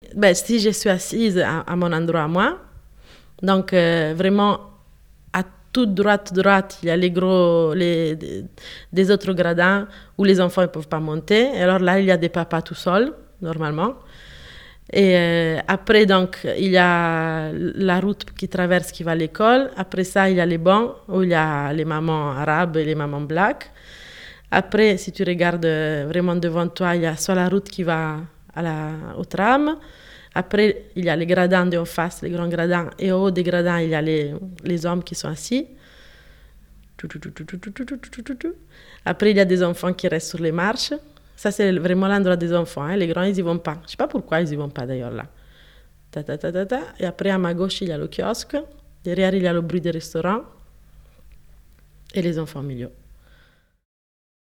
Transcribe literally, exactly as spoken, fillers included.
Ben, si je suis assise à, à mon endroit à moi, donc euh, vraiment à toute droite, droite, il y a les gros, les, des, des autres gradins où les enfants ne peuvent pas monter. Et alors là, il y a des papas tout seuls, normalement. Et euh, après, donc, il y a la route qui traverse, qui va à l'école. Après ça, il y a les bancs où il y a les mamans arabes et les mamans black. Après, si tu regardes vraiment devant toi, il y a soit la route qui va à la, au tram. Après, il y a les gradins de en face, les grands gradins. Et au haut des gradins, il y a les, les hommes qui sont assis. Après, il y a des enfants qui restent sur les marches. Ça, c'est vraiment l'endroit des enfants. Hein. Les grands, ils n'y vont pas. Je ne sais pas pourquoi ils n'y vont pas d'ailleurs là. Ta, ta, ta, ta, ta. Et après, à ma gauche, il y a le kiosque. Derrière, il y a le bruit des restaurants. Et les enfants au milieu.